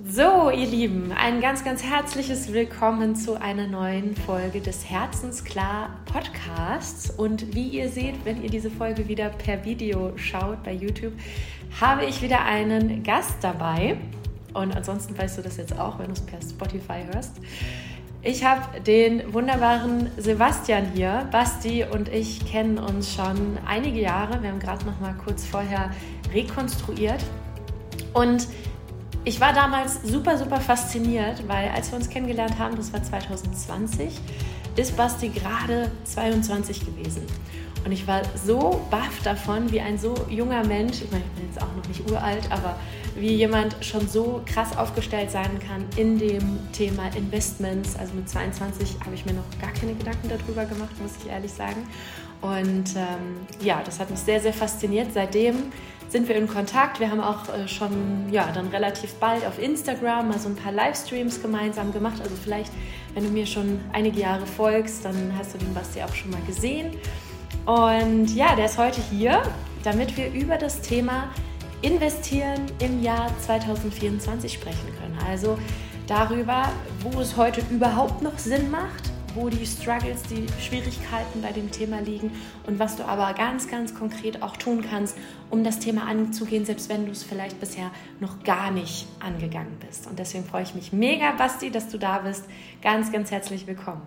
So, ihr Lieben, ein ganz, ganz herzliches Willkommen zu einer neuen Folge des Herzensklar Podcasts. Und wie ihr seht, wenn ihr diese Folge wieder per Video schaut bei YouTube, habe ich wieder einen Gast dabei. Und ansonsten weißt du das jetzt auch, wenn du es per Spotify hörst. Ich habe den wunderbaren Sebastian hier. Basti und ich kennen uns schon einige Jahre. Wir haben gerade noch mal kurz vorher rekonstruiert. Und ich war damals super, super fasziniert, weil als wir uns kennengelernt haben, das war 2020, ist Basti gerade 22 gewesen. Und ich war so baff davon, wie ein so junger Mensch, ich meine, ich bin jetzt auch noch nicht uralt, aber wie jemand schon so krass aufgestellt sein kann in dem Thema Investments. Also mit 22 habe ich mir noch gar keine Gedanken darüber gemacht, muss ich ehrlich sagen. Und das hat mich sehr, sehr fasziniert. Seitdem sind wir in Kontakt. Wir haben auch schon dann relativ bald auf Instagram mal so ein paar Livestreams gemeinsam gemacht. Also vielleicht, wenn du mir schon einige Jahre folgst, dann hast du den Basti auch schon mal gesehen. Und ja, der ist heute hier, damit wir über das Thema Investieren im Jahr 2024 sprechen können. Also darüber, wo es heute überhaupt noch Sinn macht, wo die Struggles, die Schwierigkeiten bei dem Thema liegen und was du aber ganz, ganz konkret auch tun kannst, um das Thema anzugehen, selbst wenn du es vielleicht bisher noch gar nicht angegangen bist. Und deswegen freue ich mich mega, Basti, dass du da bist. Ganz, ganz herzlich willkommen.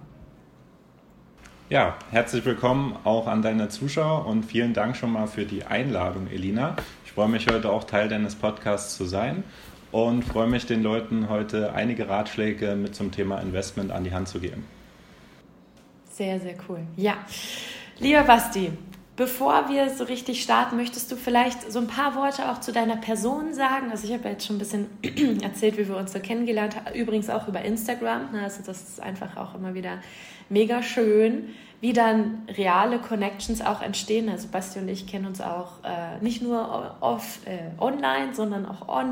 Ja, herzlich willkommen auch an deine Zuschauer und vielen Dank schon mal für die Einladung, Elina. Ich freue mich heute auch Teil deines Podcasts zu sein und freue mich, den Leuten heute einige Ratschläge mit zum Thema Investment an die Hand zu geben. Sehr, sehr cool. Ja, lieber Basti, bevor wir so richtig starten, möchtest du vielleicht so ein paar Worte auch zu deiner Person sagen? Also ich habe ja jetzt schon ein bisschen erzählt, wie wir uns so kennengelernt haben, übrigens auch über Instagram. Also das ist einfach auch immer wieder mega schön, wie dann reale Connections auch entstehen. Also Basti und ich kennen uns auch nicht nur online, sondern auch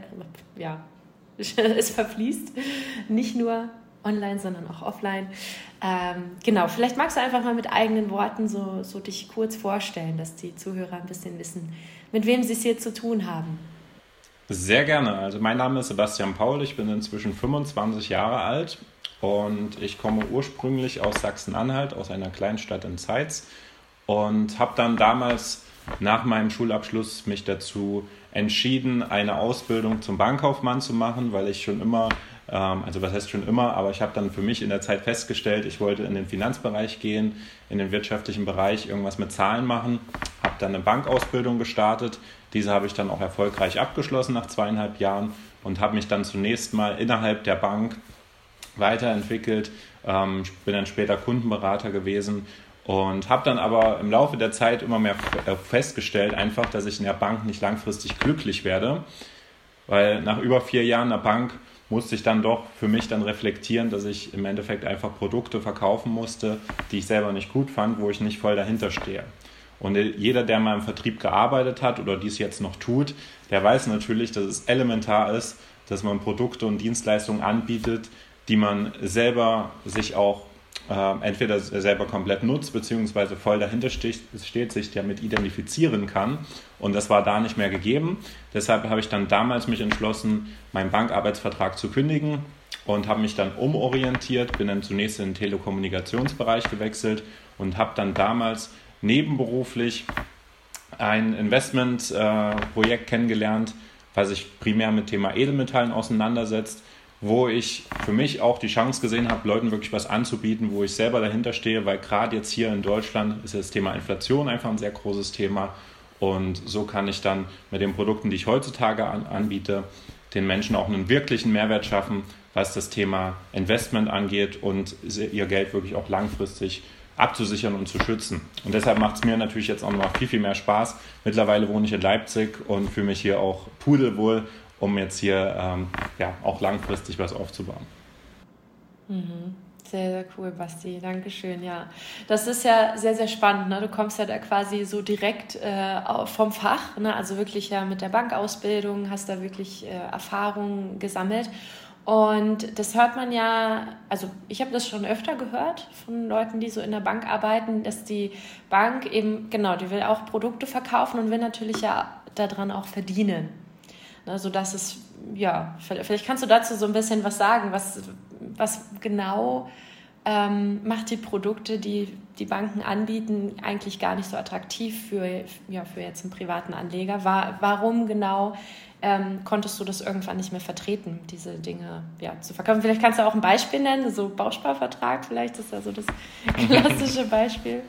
es verfließt, nicht nur online, sondern auch offline. Vielleicht magst du einfach mal mit eigenen Worten so dich kurz vorstellen, dass die Zuhörer ein bisschen wissen, mit wem sie es hier zu tun haben. Sehr gerne. Also mein Name ist Sebastian Paul, ich bin inzwischen 25 Jahre alt und ich komme ursprünglich aus Sachsen-Anhalt, aus einer Kleinstadt in Zeitz und habe dann damals nach meinem Schulabschluss mich dazu entschieden, eine Ausbildung zum Bankkaufmann zu machen, weil ich schon immer, aber ich habe dann für mich in der Zeit festgestellt, ich wollte in den Finanzbereich gehen, in den wirtschaftlichen Bereich irgendwas mit Zahlen machen, habe dann eine Bankausbildung gestartet, diese habe ich dann auch erfolgreich abgeschlossen nach 2,5 Jahren und habe mich dann zunächst mal innerhalb der Bank weiterentwickelt, bin dann später Kundenberater gewesen und habe dann aber im Laufe der Zeit immer mehr festgestellt, einfach, dass ich in der Bank nicht langfristig glücklich werde, weil nach über 4 Jahren in der Bank musste ich dann doch für mich dann reflektieren, dass ich im Endeffekt einfach Produkte verkaufen musste, die ich selber nicht gut fand, wo ich nicht voll dahinter stehe. Und jeder, der mal im Vertrieb gearbeitet hat oder dies jetzt noch tut, der weiß natürlich, dass es elementar ist, dass man Produkte und Dienstleistungen anbietet, die man selber sich auch entweder selber komplett nutzt, beziehungsweise voll dahinter steht, sich damit identifizieren kann. Und das war da nicht mehr gegeben. Deshalb habe ich dann damals mich entschlossen, meinen Bankarbeitsvertrag zu kündigen und habe mich dann umorientiert, bin dann zunächst in den Telekommunikationsbereich gewechselt und habe dann damals nebenberuflich ein Investmentprojekt kennengelernt, was sich primär mit Thema Edelmetallen auseinandersetzt, wo ich für mich auch die Chance gesehen habe, Leuten wirklich was anzubieten, wo ich selber dahinter stehe, weil gerade jetzt hier in Deutschland ist das Thema Inflation einfach ein sehr großes Thema und so kann ich dann mit den Produkten, die ich heutzutage anbiete, den Menschen auch einen wirklichen Mehrwert schaffen, was das Thema Investment angeht und ihr Geld wirklich auch langfristig abzusichern und zu schützen. Und deshalb macht es mir natürlich jetzt auch noch viel, viel mehr Spaß. Mittlerweile wohne ich in Leipzig und fühle mich hier auch pudelwohl, um jetzt hier auch langfristig was aufzubauen. Sehr, sehr cool, Basti. Dankeschön, ja. Das ist ja sehr, sehr spannend, ne? Du kommst ja da quasi so direkt vom Fach, ne? Also wirklich ja mit der Bankausbildung, hast da wirklich Erfahrungen gesammelt. Und das hört man ja, also ich habe das schon öfter gehört von Leuten, die so in der Bank arbeiten, dass die Bank eben, genau, die will auch Produkte verkaufen und will natürlich ja daran auch verdienen. Also das ist, ja, vielleicht kannst du dazu so ein bisschen was sagen, was genau macht die Produkte, die die Banken anbieten, eigentlich gar nicht so attraktiv für jetzt einen privaten Anleger. Warum genau konntest du das irgendwann nicht mehr vertreten, diese Dinge zu verkaufen? Vielleicht kannst du auch ein Beispiel nennen, so Bausparvertrag, vielleicht ist ja so das klassische Beispiel.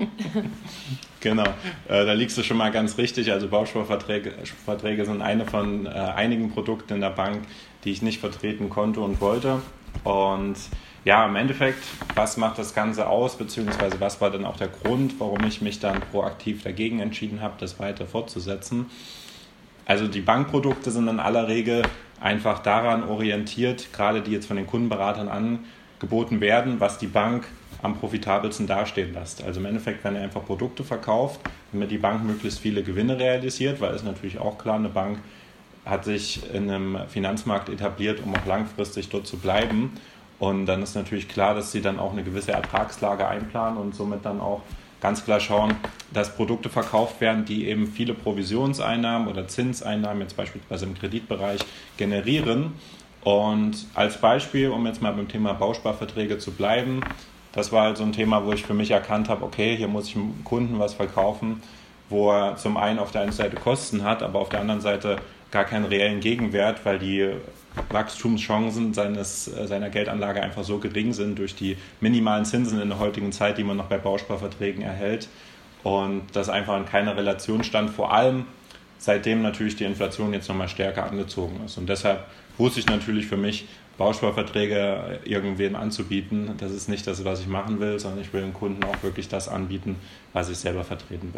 Genau, da liegst du schon mal ganz richtig. Also Bausparverträge sind eine von einigen Produkten in der Bank, die ich nicht vertreten konnte und wollte. Und ja, im Endeffekt, was macht das Ganze aus, beziehungsweise was war dann auch der Grund, warum ich mich dann proaktiv dagegen entschieden habe, das weiter fortzusetzen? Also die Bankprodukte sind in aller Regel einfach daran orientiert, gerade die jetzt von den Kundenberatern angeboten werden, was die Bank am profitabelsten dastehen lässt. Also im Endeffekt werden einfach Produkte verkauft, damit die Bank möglichst viele Gewinne realisiert, weil es natürlich auch klar, eine Bank hat sich in einem Finanzmarkt etabliert, um auch langfristig dort zu bleiben. Und dann ist natürlich klar, dass sie dann auch eine gewisse Ertragslage einplanen und somit dann auch ganz klar schauen, dass Produkte verkauft werden, die eben viele Provisionseinnahmen oder Zinseinnahmen, jetzt beispielsweise im Kreditbereich, generieren. Und als Beispiel, um jetzt mal beim Thema Bausparverträge zu bleiben, das war halt so ein Thema, wo ich für mich erkannt habe, okay, hier muss ich dem Kunden was verkaufen, wo er zum einen auf der einen Seite Kosten hat, aber auf der anderen Seite gar keinen reellen Gegenwert, weil die Wachstumschancen seiner Geldanlage einfach so gering sind durch die minimalen Zinsen in der heutigen Zeit, die man noch bei Bausparverträgen erhält. Und das einfach in keiner Relation stand, vor allem seitdem natürlich die Inflation jetzt nochmal stärker angezogen ist. Und deshalb wusste ich natürlich für mich, Bausparverträge irgendwem anzubieten, das ist nicht das, was ich machen will, sondern ich will dem Kunden auch wirklich das anbieten, was ich selber vertreten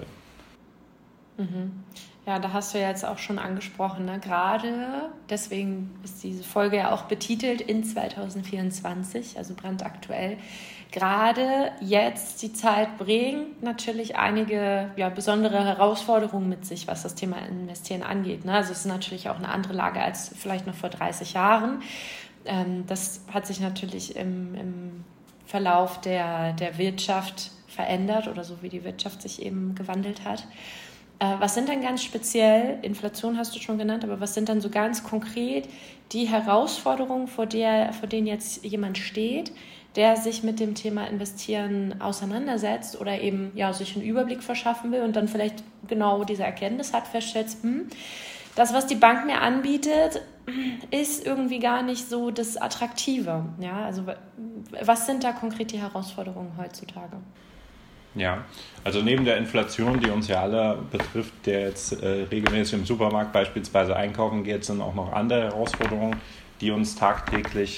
will. Mhm. Ja, da hast du ja jetzt auch schon angesprochen, ne? Gerade deswegen ist diese Folge ja auch betitelt in 2024, also brandaktuell. Gerade jetzt die Zeit bringt natürlich einige besondere Herausforderungen mit sich, was das Thema Investieren angeht, ne? Also es ist natürlich auch eine andere Lage als vielleicht noch vor 30 Jahren. Das hat sich natürlich im Verlauf der Wirtschaft verändert oder so wie die Wirtschaft sich eben gewandelt hat. Was sind dann ganz speziell, Inflation hast du schon genannt, aber was sind dann so ganz konkret die Herausforderungen, vor denen jetzt jemand steht, der sich mit dem Thema Investieren auseinandersetzt oder eben sich einen Überblick verschaffen will und dann vielleicht genau diese Erkenntnis hat, feststellt, das, was die Bank mir anbietet, ist irgendwie gar nicht so das Attraktive. Ja, also was sind da konkret die Herausforderungen heutzutage? Ja, also neben der Inflation, die uns ja alle betrifft, der jetzt regelmäßig im Supermarkt beispielsweise einkaufen geht, sind auch noch andere Herausforderungen, die uns tagtäglich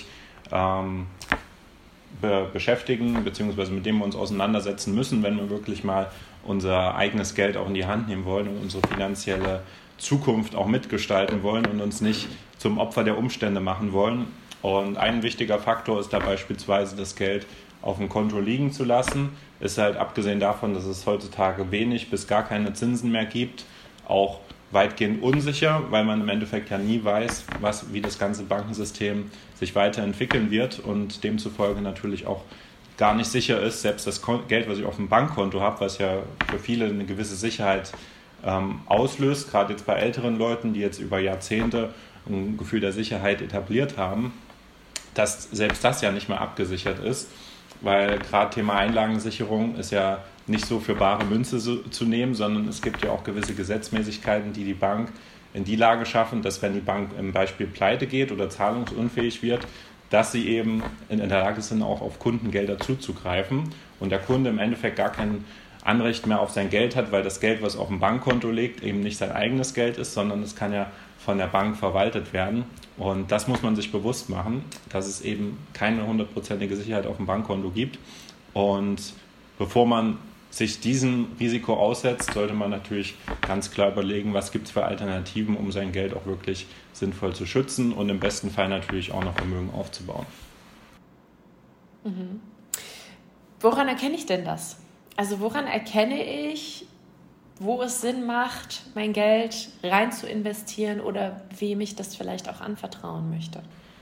beschäftigen, beziehungsweise mit denen wir uns auseinandersetzen müssen, wenn wir wirklich mal unser eigenes Geld auch in die Hand nehmen wollen und unsere finanzielle Zukunft auch mitgestalten wollen und uns nicht zum Opfer der Umstände machen wollen. Und ein wichtiger Faktor ist da beispielsweise das Geld auf dem Konto liegen zu lassen. Ist halt abgesehen davon, dass es heutzutage wenig bis gar keine Zinsen mehr gibt, auch weitgehend unsicher, weil man im Endeffekt ja nie weiß, wie das ganze Bankensystem sich weiterentwickeln wird und demzufolge natürlich auch gar nicht sicher ist, selbst das Geld, was ich auf dem Bankkonto habe, was ja für viele eine gewisse Sicherheit auslöst, gerade jetzt bei älteren Leuten, die jetzt über Jahrzehnte ein Gefühl der Sicherheit etabliert haben, dass selbst das ja nicht mehr abgesichert ist, weil gerade Thema Einlagensicherung ist ja nicht so für bare Münze zu nehmen, sondern es gibt ja auch gewisse Gesetzmäßigkeiten, die die Bank in die Lage schaffen, dass wenn die Bank im Beispiel pleite geht oder zahlungsunfähig wird, dass sie eben in der Lage sind, auch auf Kundengelder zuzugreifen und der Kunde im Endeffekt gar kein Anrecht mehr auf sein Geld hat, weil das Geld, was auf dem Bankkonto liegt, eben nicht sein eigenes Geld ist, sondern es kann ja von der Bank verwaltet werden. Und das muss man sich bewusst machen, dass es eben keine 100%ige Sicherheit auf dem Bankkonto gibt. Und bevor man sich diesem Risiko aussetzt, sollte man natürlich ganz klar überlegen, was gibt es für Alternativen, um sein Geld auch wirklich sinnvoll zu schützen und im besten Fall natürlich auch noch Vermögen aufzubauen. Mhm. Woran erkenne ich denn das? Also woran erkenne ich, wo es Sinn macht, mein Geld rein zu investieren oder wem ich das vielleicht auch anvertrauen möchte?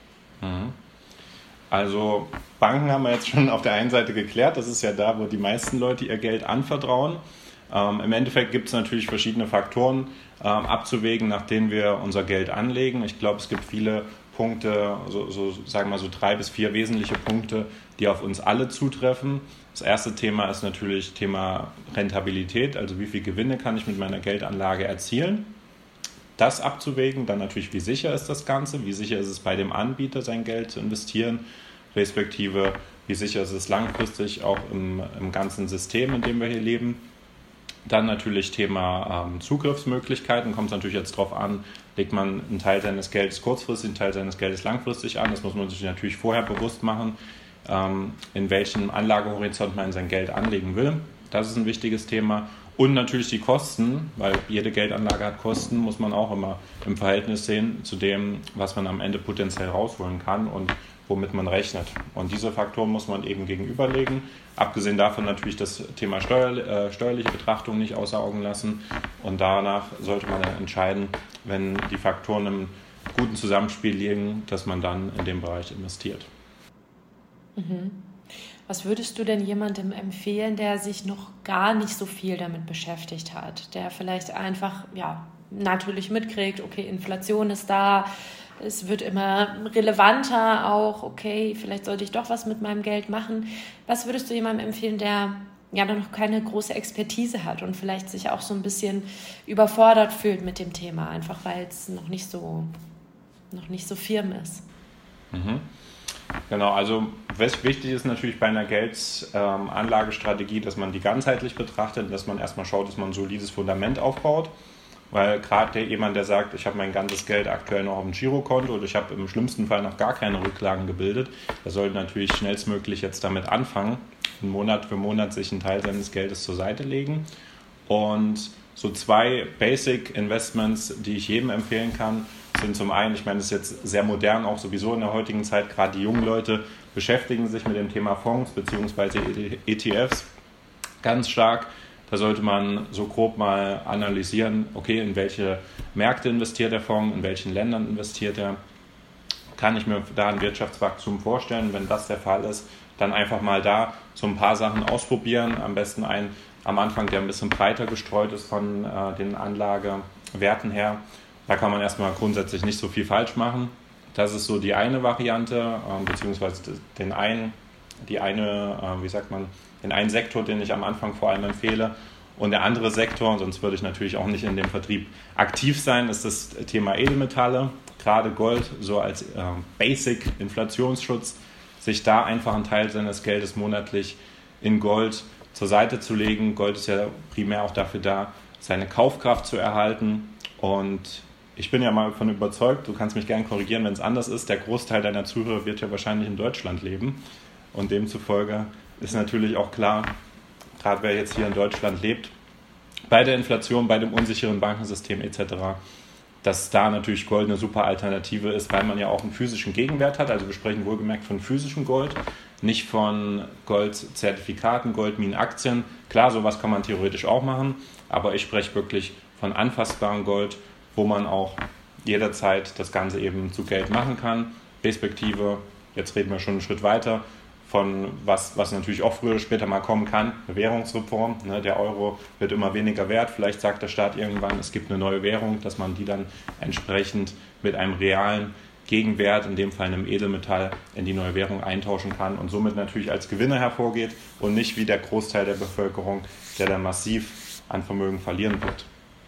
Also Banken haben wir jetzt schon auf der einen Seite geklärt, das ist ja da, wo die meisten Leute ihr Geld anvertrauen. Im Endeffekt gibt es natürlich verschiedene Faktoren abzuwägen, nach denen wir unser Geld anlegen. Ich glaube, es gibt viele Punkte, sagen wir mal so 3 bis 4 wesentliche Punkte, die auf uns alle zutreffen. Das erste Thema ist natürlich Thema Rentabilität, also wie viel Gewinne kann ich mit meiner Geldanlage erzielen. Das abzuwägen, dann natürlich, wie sicher ist das Ganze, wie sicher ist es bei dem Anbieter, sein Geld zu investieren, respektive wie sicher ist es langfristig auch im ganzen System, in dem wir hier leben. Dann natürlich Thema Zugriffsmöglichkeiten, kommt es natürlich jetzt darauf an, legt man einen Teil seines Geldes kurzfristig, einen Teil seines Geldes langfristig an. Das muss man sich natürlich vorher bewusst machen, in welchem Anlagehorizont man sein Geld anlegen will. Das ist ein wichtiges Thema. Und natürlich die Kosten, weil jede Geldanlage hat Kosten, muss man auch immer im Verhältnis sehen zu dem, was man am Ende potenziell rausholen kann und womit man rechnet. Und diese Faktoren muss man eben gegenüberlegen. Abgesehen davon natürlich das Thema steuerliche Betrachtung nicht außer Augen lassen. Und danach sollte man dann entscheiden, wenn die Faktoren im guten Zusammenspiel liegen, dass man dann in dem Bereich investiert. Was würdest du denn jemandem empfehlen, der sich noch gar nicht so viel damit beschäftigt hat, der vielleicht einfach natürlich mitkriegt, okay, Inflation ist da, es wird immer relevanter auch, okay, vielleicht sollte ich doch was mit meinem Geld machen. Was würdest du jemandem empfehlen, der noch keine große Expertise hat und vielleicht sich auch so ein bisschen überfordert fühlt mit dem Thema, einfach weil es noch nicht so firm ist? Genau, also was wichtig ist natürlich bei einer Geldanlagestrategie, dass man die ganzheitlich betrachtet, dass man erstmal schaut, dass man ein solides Fundament aufbaut. Weil gerade jemand, der sagt, ich habe mein ganzes Geld aktuell noch auf dem Girokonto oder ich habe im schlimmsten Fall noch gar keine Rücklagen gebildet, der sollte natürlich schnellstmöglich jetzt damit anfangen, Monat für Monat sich einen Teil seines Geldes zur Seite legen. Und so 2 Basic Investments, die ich jedem empfehlen kann, sind zum einen, ich meine, das ist jetzt sehr modern, auch sowieso in der heutigen Zeit, gerade die jungen Leute beschäftigen sich mit dem Thema Fonds bzw. ETFs ganz stark. Da sollte man so grob mal analysieren, okay, in welche Märkte investiert der Fonds, in welchen Ländern investiert er, kann ich mir da ein Wirtschaftswachstum vorstellen. Wenn das der Fall ist, dann einfach mal da so ein paar Sachen ausprobieren, am besten einen am Anfang, der ein bisschen breiter gestreut ist von den Anlagewerten her. Da kann man erstmal grundsätzlich nicht so viel falsch machen. Das ist so die eine Variante, beziehungsweise den einen Sektor, den ich am Anfang vor allem empfehle. Und der andere Sektor, sonst würde ich natürlich auch nicht in dem Vertrieb aktiv sein, ist das Thema Edelmetalle, gerade Gold, so als Basic Inflationsschutz, sich da einfach einen Teil seines Geldes monatlich in Gold zur Seite zu legen. Gold ist ja primär auch dafür da, seine Kaufkraft zu erhalten. Und ich bin ja mal davon überzeugt, du kannst mich gerne korrigieren, wenn es anders ist, der Großteil deiner Zuhörer wird ja wahrscheinlich in Deutschland leben. Und demzufolge ist natürlich auch klar, gerade wer jetzt hier in Deutschland lebt, bei der Inflation, bei dem unsicheren Bankensystem etc., dass da natürlich Gold eine super Alternative ist, weil man ja auch einen physischen Gegenwert hat. Also wir sprechen wohlgemerkt von physischem Gold, nicht von Goldzertifikaten, Goldminenaktien. Klar, sowas kann man theoretisch auch machen, aber ich spreche wirklich von anfassbarem Gold, wo man auch jederzeit das Ganze eben zu Geld machen kann. Respektive, jetzt reden wir schon einen Schritt weiter, von was natürlich auch früher oder später mal kommen kann, eine Währungsreform. Der Euro wird immer weniger wert. Vielleicht sagt der Staat irgendwann, es gibt eine neue Währung, dass man die dann entsprechend mit einem realen Gegenwert, in dem Fall einem Edelmetall, in die neue Währung eintauschen kann und somit natürlich als Gewinner hervorgeht und nicht wie der Großteil der Bevölkerung, der dann massiv an Vermögen verlieren wird.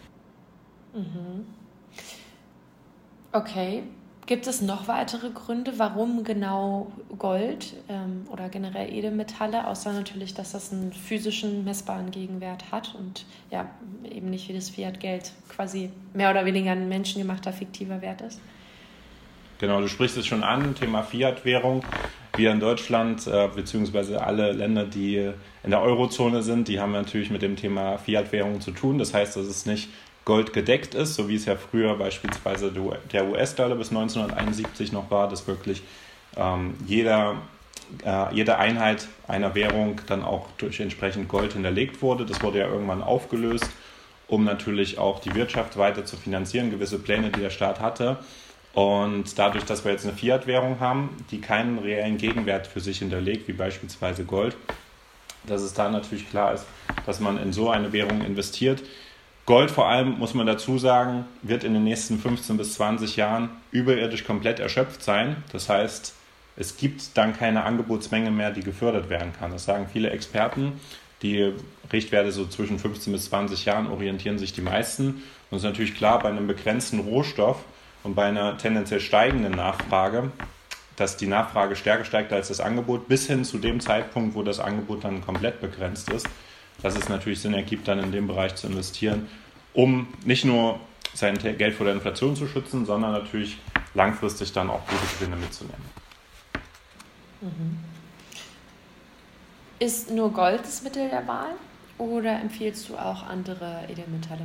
Okay. Gibt es noch weitere Gründe, warum genau Gold oder generell Edelmetalle, außer natürlich, dass das einen physischen, messbaren Gegenwert hat und eben nicht wie das Fiat-Geld quasi mehr oder weniger ein menschengemachter, fiktiver Wert ist? Genau, du sprichst es schon an, Thema Fiat-Währung. Wir in Deutschland, beziehungsweise alle Länder, die in der Eurozone sind, die haben natürlich mit dem Thema Fiat-Währung zu tun. Das heißt, dass es nicht Gold gedeckt ist, so wie es ja früher beispielsweise der US-Dollar bis 1971 noch war, dass wirklich jede Einheit einer Währung dann auch durch entsprechend Gold hinterlegt wurde. Das wurde ja irgendwann aufgelöst, um natürlich auch die Wirtschaft weiter zu finanzieren, gewisse Pläne, die der Staat hatte. Und dadurch, dass wir jetzt eine Fiat-Währung haben, die keinen reellen Gegenwert für sich hinterlegt, wie beispielsweise Gold, dass es da natürlich klar ist, dass man in so eine Währung investiert. Gold vor allem, muss man dazu sagen, wird in den nächsten 15 bis 20 Jahren überirdisch komplett erschöpft sein. Das heißt, es gibt dann keine Angebotsmenge mehr, die gefördert werden kann. Das sagen viele Experten. Die Richtwerte so zwischen 15 bis 20 Jahren orientieren sich die meisten. Und es ist natürlich klar, bei einem begrenzten Rohstoff und bei einer tendenziell steigenden Nachfrage, dass die Nachfrage stärker steigt als das Angebot, bis hin zu dem Zeitpunkt, wo das Angebot dann komplett begrenzt ist, dass es natürlich Sinn ergibt, dann in dem Bereich zu investieren, um nicht nur sein Geld vor der Inflation zu schützen, sondern natürlich langfristig dann auch gute Gewinne mitzunehmen. Ist nur Gold das Mittel der Wahl oder empfiehlst du auch andere Edelmetalle?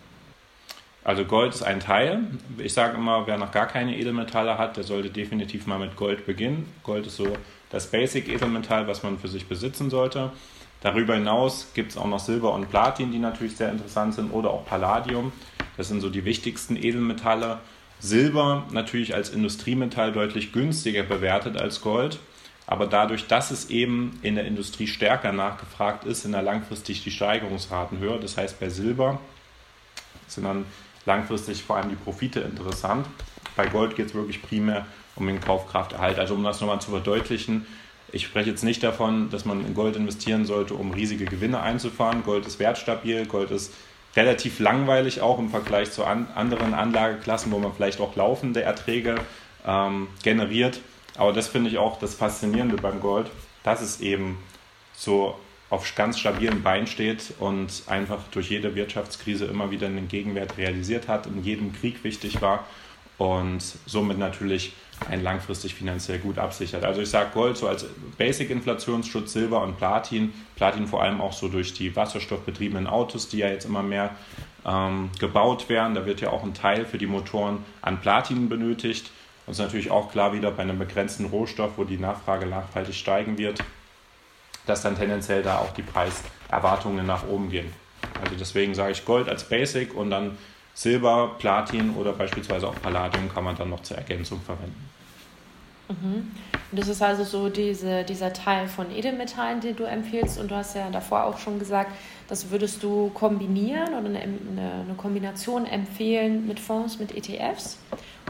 Also Gold ist ein Teil. Ich sage immer, wer noch gar keine Edelmetalle hat, der sollte definitiv mal mit Gold beginnen. Gold ist so das Basic-Edelmetall, was man für sich besitzen sollte. Darüber hinaus gibt es auch noch Silber und Platin, die natürlich sehr interessant sind, oder auch Palladium. Das sind so die wichtigsten Edelmetalle. Silber natürlich als Industriemetall deutlich günstiger bewertet als Gold. Aber dadurch, dass es eben in der Industrie stärker nachgefragt ist, sind da langfristig die Steigerungsraten höher. Das heißt, bei Silber sind dann langfristig vor allem die Profite interessant. Bei Gold geht es wirklich primär um den Kaufkrafterhalt. Also um das nochmal zu verdeutlichen, ich spreche jetzt nicht davon, dass man in Gold investieren sollte, um riesige Gewinne einzufahren. Gold ist wertstabil, Gold ist relativ langweilig auch im Vergleich zu anderen Anlageklassen, wo man vielleicht auch laufende Erträge generiert. Aber das finde ich auch das Faszinierende beim Gold, dass es eben so auf ganz stabilen Beinen steht und einfach durch jede Wirtschaftskrise immer wieder einen Gegenwert realisiert hat, in jedem Krieg wichtig war und somit natürlich einen langfristig finanziell gut absichert. Also ich sage Gold so als Basic-Inflationsschutz, Silber und Platin. Platin vor allem auch so durch die wasserstoffbetriebenen Autos, die ja jetzt immer mehr gebaut werden. Da wird ja auch ein Teil für die Motoren an Platin benötigt. Und es ist natürlich auch klar wieder bei einem begrenzten Rohstoff, wo die Nachfrage nachhaltig steigen wird, dass dann tendenziell da auch die Preiserwartungen nach oben gehen. Also deswegen sage ich Gold als Basic und dann Silber, Platin oder beispielsweise auch Palladium kann man dann noch zur Ergänzung verwenden. Und das ist also so dieser Teil von Edelmetallen, den du empfiehlst. Und du hast ja davor auch schon gesagt, das würdest du kombinieren oder eine Kombination empfehlen mit Fonds, mit ETFs?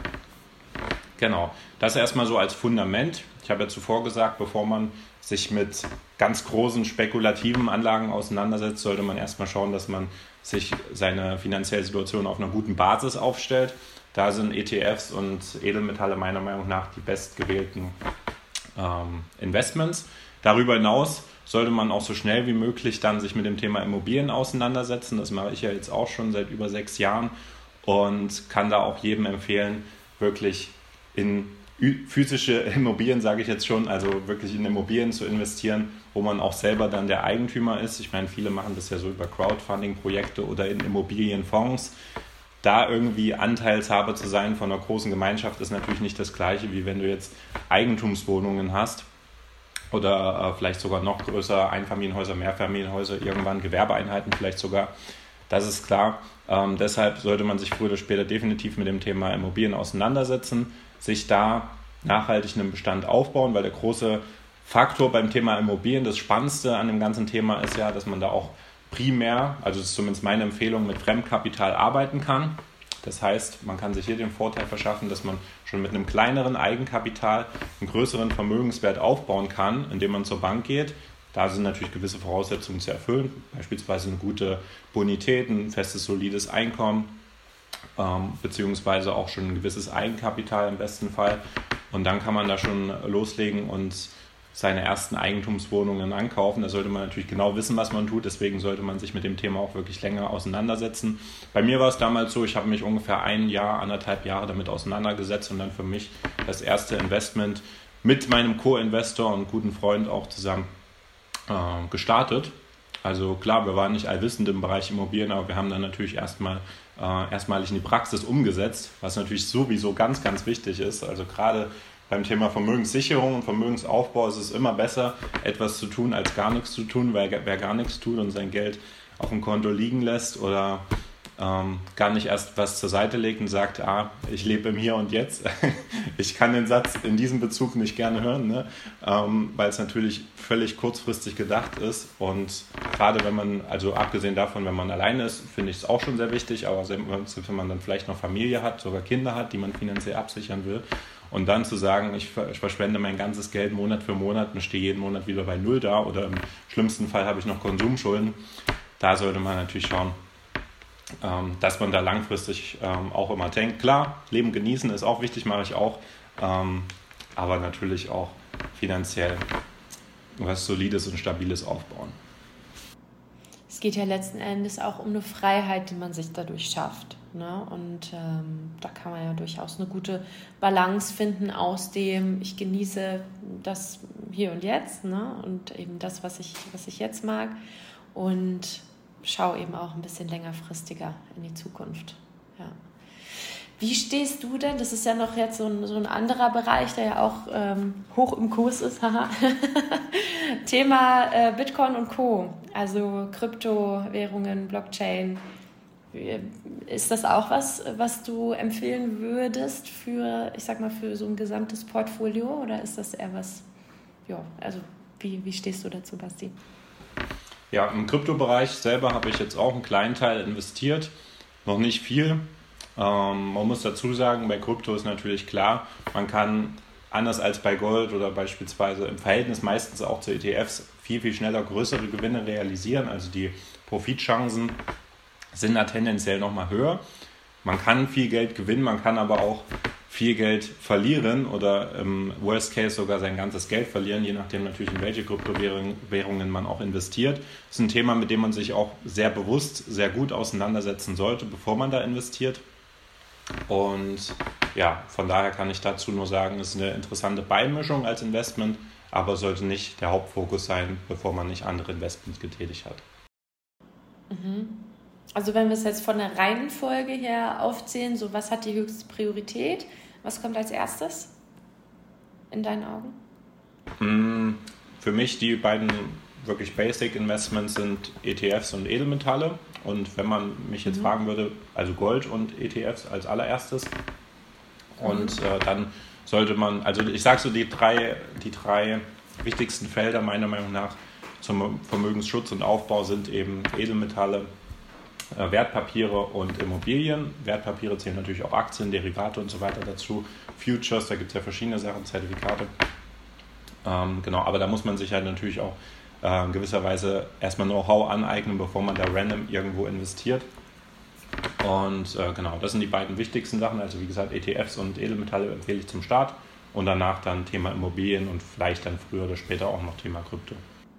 Genau, das erstmal so als Fundament. Ich habe ja zuvor gesagt, bevor man sich mit ganz großen spekulativen Anlagen auseinandersetzt, sollte man erstmal schauen, dass man sich seine finanzielle Situation auf einer guten Basis aufstellt. Da sind ETFs und Edelmetalle meiner Meinung nach die bestgewählten Investments. Darüber hinaus sollte man auch so schnell wie möglich dann sich mit dem Thema Immobilien auseinandersetzen. Das mache ich ja jetzt auch schon seit über 6 Jahren und kann da auch jedem empfehlen, wirklich in physische Immobilien, sage ich jetzt schon, also wirklich in Immobilien zu investieren, wo man auch selber dann der Eigentümer ist. Ich meine, viele machen das ja so über Crowdfunding-Projekte oder in Immobilienfonds. Da irgendwie Anteilshaber zu sein von einer großen Gemeinschaft ist natürlich nicht das Gleiche, wie wenn du jetzt Eigentumswohnungen hast oder vielleicht sogar noch größer Einfamilienhäuser, Mehrfamilienhäuser, irgendwann Gewerbeeinheiten vielleicht sogar. Das ist klar. Deshalb sollte man sich früher oder später definitiv mit dem Thema Immobilien auseinandersetzen, sich da nachhaltig einen Bestand aufbauen, weil der große Faktor beim Thema Immobilien, das Spannendste an dem ganzen Thema ist ja, dass man da auch primär, also das ist zumindest meine Empfehlung, mit Fremdkapital arbeiten kann. Das heißt, man kann sich hier den Vorteil verschaffen, dass man schon mit einem kleineren Eigenkapital einen größeren Vermögenswert aufbauen kann, indem man zur Bank geht. Da sind natürlich gewisse Voraussetzungen zu erfüllen, beispielsweise eine gute Bonität, ein festes, solides Einkommen, beziehungsweise auch schon ein gewisses Eigenkapital im besten Fall. Und dann kann man da schon loslegen und seine ersten Eigentumswohnungen ankaufen. Da sollte man natürlich genau wissen, was man tut. Deswegen sollte man sich mit dem Thema auch wirklich länger auseinandersetzen. Bei mir war es damals so, ich habe mich ungefähr 1,5 Jahre damit auseinandergesetzt und dann für mich das erste Investment mit meinem Co-Investor und guten Freund auch zusammen gestartet. Also klar, wir waren nicht allwissend im Bereich Immobilien, aber wir haben dann natürlich erstmalig in die Praxis umgesetzt, was natürlich sowieso ganz, ganz wichtig ist. Also gerade beim Thema Vermögenssicherung und Vermögensaufbau ist es immer besser, etwas zu tun, als gar nichts zu tun, weil wer gar nichts tut und sein Geld auf dem Konto liegen lässt oder gar nicht erst was zur Seite legt und sagt, ich lebe im Hier und Jetzt. Ich kann den Satz in diesem Bezug nicht gerne hören, ne? Weil es natürlich völlig kurzfristig gedacht ist. Und gerade wenn man, also abgesehen davon, wenn man alleine ist, finde ich es auch schon sehr wichtig, aber selbst wenn man dann vielleicht noch Familie hat, sogar Kinder hat, die man finanziell absichern will, und dann zu sagen, ich verschwende mein ganzes Geld Monat für Monat und stehe jeden Monat wieder bei Null da oder im schlimmsten Fall habe ich noch Konsumschulden, da sollte man natürlich schauen, dass man da langfristig auch immer denkt. Klar, Leben genießen ist auch wichtig, mache ich auch, aber natürlich auch finanziell was Solides und Stabiles aufbauen. Es geht ja letzten Endes auch um eine Freiheit, die man sich dadurch schafft. Ne? Und da kann man ja durchaus eine gute Balance finden aus dem, ich genieße das Hier und Jetzt, ne? Und eben das, was ich jetzt mag, und schaue eben auch ein bisschen längerfristiger in die Zukunft. Ja. Wie stehst du denn, das ist ja noch jetzt so ein anderer Bereich, der ja auch hoch im Kurs ist, Thema Bitcoin und Co., also Kryptowährungen, Blockchain. Ist das auch was du empfehlen würdest für, ich sag mal, für so ein gesamtes Portfolio, oder ist das eher was, also wie stehst du dazu, Basti? Ja, im Kryptobereich selber habe ich jetzt auch einen kleinen Teil investiert, noch nicht viel. Man muss dazu sagen, bei Krypto ist natürlich klar, man kann anders als bei Gold oder beispielsweise im Verhältnis meistens auch zu ETFs viel, viel schneller größere Gewinne realisieren. Also die Profitchancen sind da tendenziell nochmal höher. Man kann viel Geld gewinnen, man kann aber auch viel Geld verlieren oder im Worst Case sogar sein ganzes Geld verlieren, je nachdem natürlich in welche Kryptowährungen man auch investiert. Das ist ein Thema, mit dem man sich auch sehr bewusst, sehr gut auseinandersetzen sollte, bevor man da investiert. Und ja, von daher kann ich dazu nur sagen, es ist eine interessante Beimischung als Investment, aber sollte nicht der Hauptfokus sein, bevor man nicht andere Investments getätigt hat. Also wenn wir es jetzt von der Reihenfolge her aufzählen, so was hat die höchste Priorität? Was kommt als erstes in deinen Augen? Für mich die beiden wirklich Basic Investments sind ETFs und Edelmetalle. Und wenn man mich jetzt fragen würde, also Gold und ETFs als allererstes. Und dann sollte man, also ich sage so, die drei wichtigsten Felder meiner Meinung nach zum Vermögensschutz und Aufbau sind eben Edelmetalle, Wertpapiere und Immobilien. Wertpapiere zählen natürlich auch Aktien, Derivate und so weiter dazu. Futures, da gibt es ja verschiedene Sachen, Zertifikate. Genau, aber da muss man sich halt natürlich auch in gewisser Weise erstmal Know-how aneignen, bevor man da random irgendwo investiert. Und genau, das sind die beiden wichtigsten Sachen. Also wie gesagt, ETFs und Edelmetalle empfehle ich zum Start und danach dann Thema Immobilien und vielleicht dann früher oder später auch noch Thema Krypto.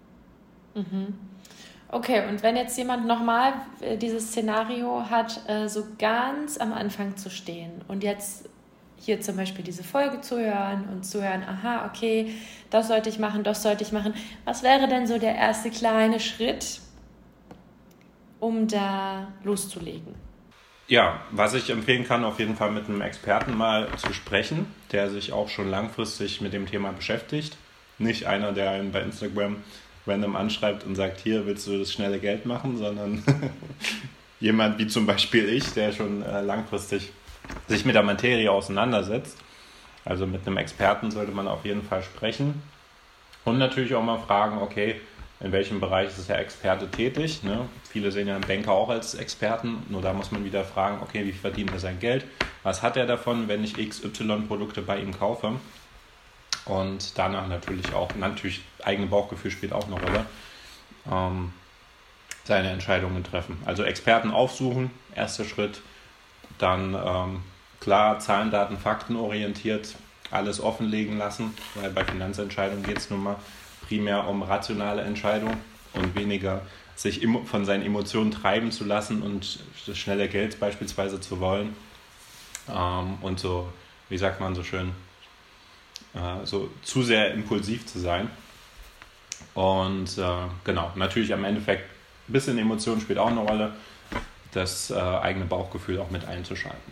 Okay, und wenn jetzt jemand nochmal dieses Szenario hat, so ganz am Anfang zu stehen und jetzt hier zum Beispiel diese Folge zu hören und zu hören, aha, okay, das sollte ich machen, was wäre denn so der erste kleine Schritt, um da loszulegen? Ja, was ich empfehlen kann, auf jeden Fall mit einem Experten mal zu sprechen, der sich auch schon langfristig mit dem Thema beschäftigt. Nicht einer, der einen bei Instagram random anschreibt und sagt, hier willst du das schnelle Geld machen, sondern jemand wie zum Beispiel ich, der schon langfristig sich mit der Materie auseinandersetzt. Also mit einem Experten sollte man auf jeden Fall sprechen und natürlich auch mal fragen, okay, in welchem Bereich ist der Experte tätig? Ne? Viele sehen ja einen Banker auch als Experten, nur da muss man wieder fragen, okay, wie verdient er sein Geld? Was hat er davon, wenn ich XY-Produkte bei ihm kaufe? Und danach natürlich eigene Bauchgefühl spielt auch eine Rolle, seine Entscheidungen treffen. Also Experten aufsuchen, erster Schritt, dann klar Zahlen, Daten, Fakten orientiert, alles offenlegen lassen, weil bei Finanzentscheidungen geht es nun mal primär um rationale Entscheidungen und weniger sich von seinen Emotionen treiben zu lassen und das schnelle Geld beispielsweise zu wollen und so, wie sagt man so schön, so zu sehr impulsiv zu sein. Und genau, natürlich am Endeffekt ein bisschen Emotion spielt auch eine Rolle, das eigene Bauchgefühl auch mit einzuschalten.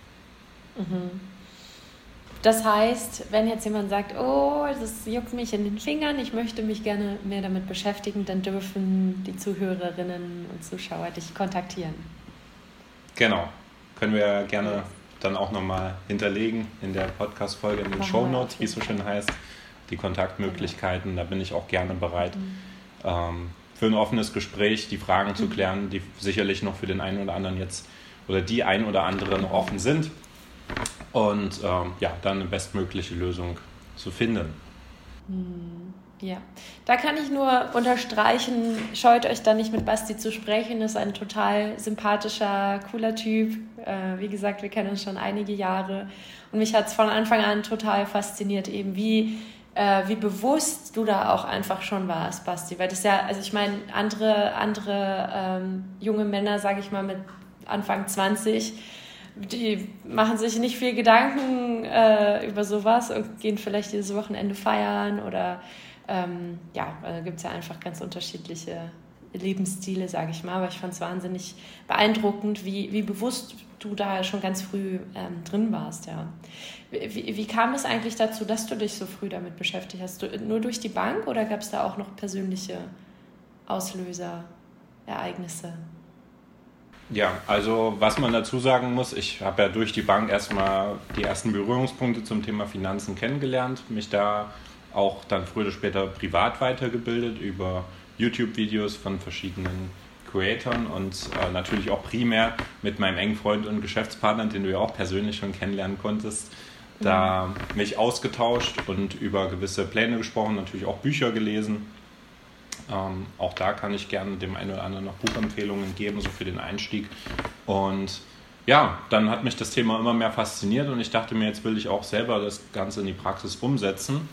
Das heißt, wenn jetzt jemand sagt, oh, das juckt mich in den Fingern, ich möchte mich gerne mehr damit beschäftigen, dann dürfen die Zuhörerinnen und Zuschauer dich kontaktieren. Genau. Können wir gerne dann auch nochmal hinterlegen in der Podcast-Folge, in den Shownotes, wie es so schön heißt, die Kontaktmöglichkeiten. Da bin ich auch gerne bereit, für ein offenes Gespräch die Fragen zu klären, die sicherlich noch für den einen oder anderen jetzt oder die ein oder andere noch offen sind. Und dann eine bestmögliche Lösung zu finden. Ja, da kann ich nur unterstreichen, scheut euch da nicht mit Basti zu sprechen, ist ein total sympathischer, cooler Typ. Wie gesagt, wir kennen uns schon einige Jahre und mich hat es von Anfang an total fasziniert, eben wie bewusst du da auch einfach schon warst, Basti. Weil das ja, also ich meine, andere junge Männer, sage ich mal, mit Anfang 20, die machen sich nicht viel Gedanken über sowas und gehen vielleicht dieses Wochenende feiern oder da gibt es ja einfach ganz unterschiedliche Lebensstile, sage ich mal. Aber ich fand es wahnsinnig beeindruckend, wie bewusst du da schon ganz früh drin warst. Ja. Wie kam es eigentlich dazu, dass du dich so früh damit beschäftigt hast? Du, nur durch die Bank oder gab es da auch noch persönliche Auslöser, Ereignisse? Ja, also was man dazu sagen muss, ich habe ja durch die Bank erstmal die ersten Berührungspunkte zum Thema Finanzen kennengelernt, mich da auch dann früher oder später privat weitergebildet über YouTube-Videos von verschiedenen Creatoren und natürlich auch primär mit meinem engen Freund und Geschäftspartner, den du ja auch persönlich schon kennenlernen konntest, da mich ausgetauscht und über gewisse Pläne gesprochen, natürlich auch Bücher gelesen. Auch da kann ich gerne dem einen oder anderen noch Buchempfehlungen geben, so für den Einstieg. Und ja, dann hat mich das Thema immer mehr fasziniert und ich dachte mir, jetzt will ich auch selber das Ganze in die Praxis umsetzen.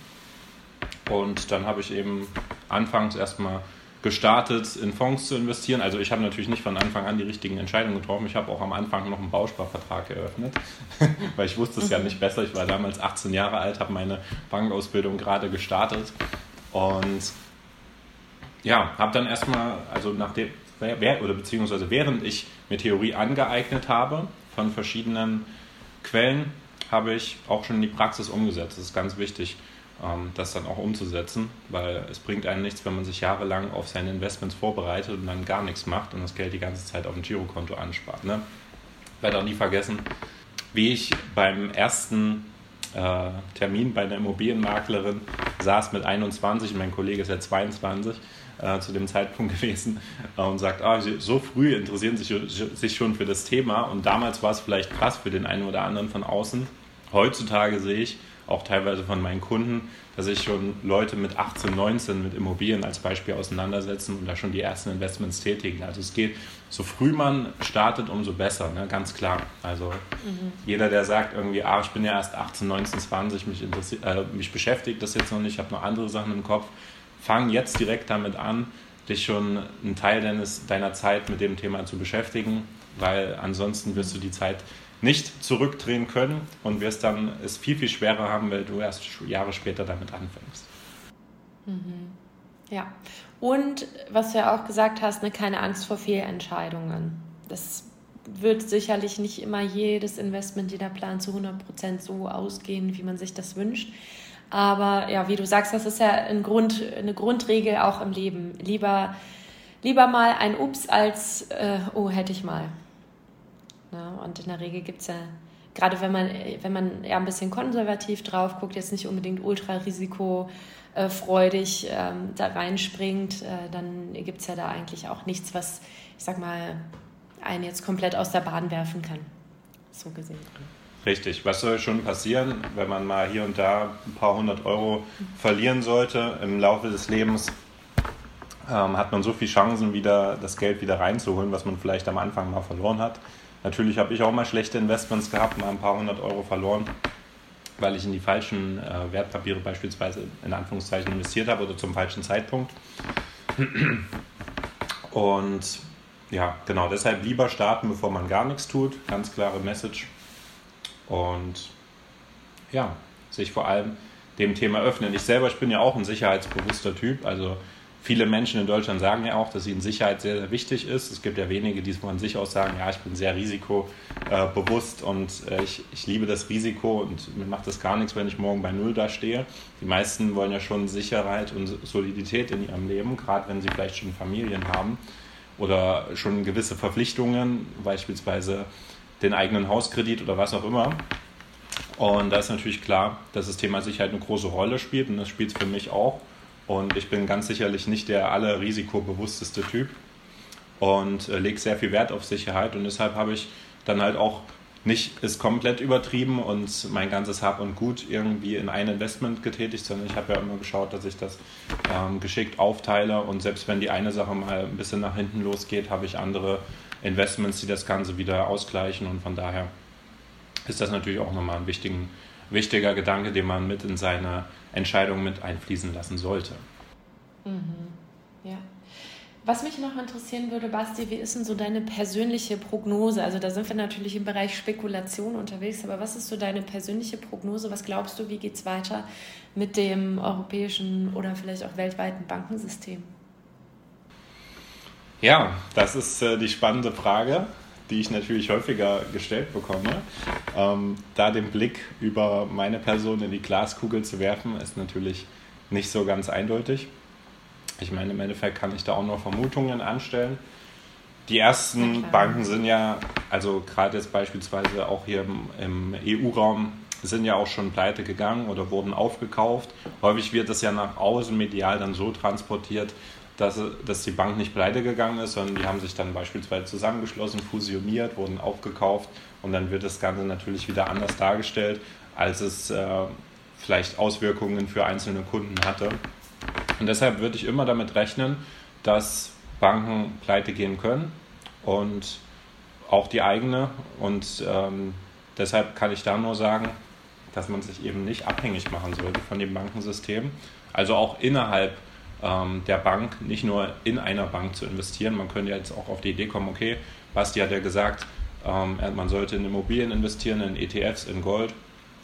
Und dann habe ich eben anfangs erstmal gestartet, in Fonds zu investieren. Also ich habe natürlich nicht von Anfang an die richtigen Entscheidungen getroffen. Ich habe auch am Anfang noch einen Bausparvertrag eröffnet, weil ich wusste es ja nicht besser. Ich war damals 18 Jahre alt, habe meine Bankausbildung gerade gestartet und ja, habe dann erstmal, also während ich mir Theorie angeeignet habe von verschiedenen Quellen, habe ich auch schon in die Praxis umgesetzt. Das ist ganz wichtig, das dann auch umzusetzen, weil es bringt einem nichts, wenn man sich jahrelang auf seine Investments vorbereitet und dann gar nichts macht und das Geld die ganze Zeit auf dem Girokonto anspart. Ne? Ich werde auch nie vergessen, wie ich beim ersten Termin bei einer Immobilienmaklerin saß mit 21, mein Kollege ist ja 22 zu dem Zeitpunkt gewesen und sagt, so früh interessieren sich schon für das Thema und damals war es vielleicht krass für den einen oder anderen von außen. Heutzutage sehe ich auch teilweise von meinen Kunden, dass sich schon Leute mit 18, 19 mit Immobilien als Beispiel auseinandersetzen und da schon die ersten Investments tätigen. Also es geht, so früh man startet, umso besser, ne? Ganz klar. Also jeder, der sagt irgendwie, ich bin ja erst 18, 19, 20, mich beschäftigt das jetzt noch nicht, ich habe noch andere Sachen im Kopf, fang jetzt direkt damit an, dich schon einen Teil deiner Zeit mit dem Thema zu beschäftigen, weil ansonsten wirst du die Zeit nicht zurückdrehen können und wirst dann es viel, viel schwerer haben, weil du erst Jahre später damit anfängst. Ja, und was du ja auch gesagt hast, keine Angst vor Fehlentscheidungen. Das wird sicherlich nicht immer jedes Investment, jeder Plan zu 100% so ausgehen, wie man sich das wünscht. Aber ja, wie du sagst, das ist ja eine Grundregel auch im Leben. Lieber mal ein Ups als hätte ich mal. Ja, und in der Regel gibt es ja, gerade wenn man eher ein bisschen konservativ drauf guckt, jetzt nicht unbedingt ultra risikofreudig da reinspringt, dann gibt es ja da eigentlich auch nichts, was, ich sag mal, einen jetzt komplett aus der Bahn werfen kann. So gesehen. Richtig. Was soll schon passieren, wenn man mal hier und da ein paar 100 Euro verlieren sollte im Laufe des Lebens? Hat man so viele Chancen, das Geld wieder reinzuholen, was man vielleicht am Anfang mal verloren hat. Natürlich habe ich auch mal schlechte Investments gehabt, mal ein paar 100 Euro verloren, weil ich in die falschen Wertpapiere beispielsweise in Anführungszeichen investiert habe oder zum falschen Zeitpunkt. Und ja, genau, deshalb lieber starten, bevor man gar nichts tut. Ganz klare Message. Und ja, sich vor allem dem Thema öffnen. Ich bin ja auch ein sicherheitsbewusster Typ, also viele Menschen in Deutschland sagen ja auch, dass ihnen Sicherheit sehr, sehr wichtig ist. Es gibt ja wenige, die von sich aus sagen, ja, ich bin sehr risikobewusst und ich liebe das Risiko und mir macht das gar nichts, wenn ich morgen bei Null da stehe. Die meisten wollen ja schon Sicherheit und Solidität in ihrem Leben, gerade wenn sie vielleicht schon Familien haben. oder schon gewisse Verpflichtungen, beispielsweise den eigenen Hauskredit oder was auch immer. Und da ist natürlich klar, dass das Thema Sicherheit eine große Rolle spielt und das spielt es für mich auch. Und ich bin ganz sicherlich nicht der risikobewussteste Typ und lege sehr viel Wert auf Sicherheit und deshalb habe ich dann halt auch nicht ist komplett übertrieben und mein ganzes Hab und Gut irgendwie in ein Investment getätigt, sondern ich habe ja immer geschaut, dass ich das geschickt aufteile und selbst wenn die eine Sache mal ein bisschen nach hinten losgeht, habe ich andere Investments, die das Ganze wieder ausgleichen und von daher ist das natürlich auch nochmal ein wichtiger Gedanke, den man mit in seine Entscheidung mit einfließen lassen sollte. Ja. Was mich noch interessieren würde, Basti, wie ist denn so deine persönliche Prognose? Also da sind wir natürlich im Bereich Spekulation unterwegs, aber was ist so deine persönliche Prognose? Was glaubst du, wie geht es weiter mit dem europäischen oder vielleicht auch weltweiten Bankensystem? Ja, das ist die spannende Frage, die ich natürlich häufiger gestellt bekomme. Da den Blick über meine Person in die Glaskugel zu werfen, ist natürlich nicht so ganz eindeutig. Ich meine, im Endeffekt kann ich da auch nur Vermutungen anstellen. Die ersten Banken sind ja, also gerade jetzt beispielsweise auch hier im EU-Raum, sind ja auch schon pleite gegangen oder wurden aufgekauft. Häufig wird das ja nach außen medial dann so transportiert, dass die Bank nicht pleite gegangen ist, sondern die haben sich dann beispielsweise zusammengeschlossen, fusioniert, wurden aufgekauft und dann wird das Ganze natürlich wieder anders dargestellt, als es vielleicht Auswirkungen für einzelne Kunden hatte. Und deshalb würde ich immer damit rechnen, dass Banken pleite gehen können und auch die eigene. Und deshalb kann ich da nur sagen, dass man sich eben nicht abhängig machen sollte von dem Bankensystem. Also auch innerhalb der Bank, nicht nur in einer Bank zu investieren. Man könnte jetzt auch auf die Idee kommen, okay, Basti hat ja gesagt, man sollte in Immobilien investieren, in ETFs, in Gold.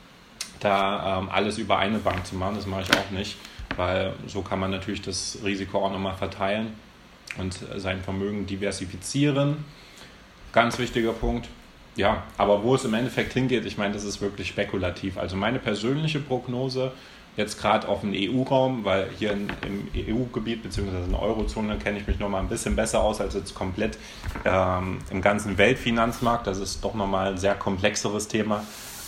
Da alles über eine Bank zu machen, das mache ich auch nicht. Weil so kann man natürlich das Risiko auch nochmal verteilen und sein Vermögen diversifizieren. Ganz wichtiger Punkt. Ja, aber wo es im Endeffekt hingeht, ich meine, das ist wirklich spekulativ. Also meine persönliche Prognose, jetzt gerade auf den EU-Raum, weil hier im EU-Gebiet bzw. in der Eurozone kenne ich mich nochmal ein bisschen besser aus als jetzt komplett im ganzen Weltfinanzmarkt. Das ist doch nochmal ein sehr komplexeres Thema.